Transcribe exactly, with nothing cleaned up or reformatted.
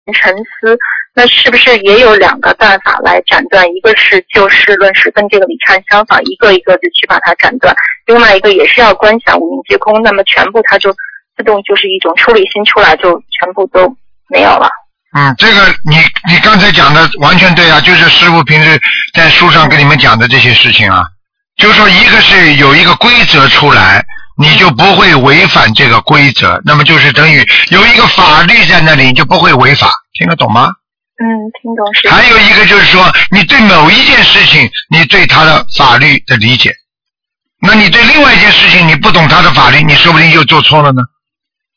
沉思，那是不是也有两个办法来斩断？一个是就事论事，跟这个理禅相反，一个一个的去把它斩断；另外一个也是要观想五蕴皆空，那么全部它就自动就是一种出离心出来，就全部都没有了。 嗯，这个你你刚才讲的完全对啊，就是师父平时在书上跟你们讲的这些事情啊，就是说一个是有一个规则出来，你就不会违反这个规则，那么就是等于有一个法律在那里，你就不会违法，听得懂吗？ 嗯，听懂是。 还有一个就是说，你对某一件事情，你对它的法律的理解，那你对另外一件事情你不懂它的法律，你说不定就做错了呢。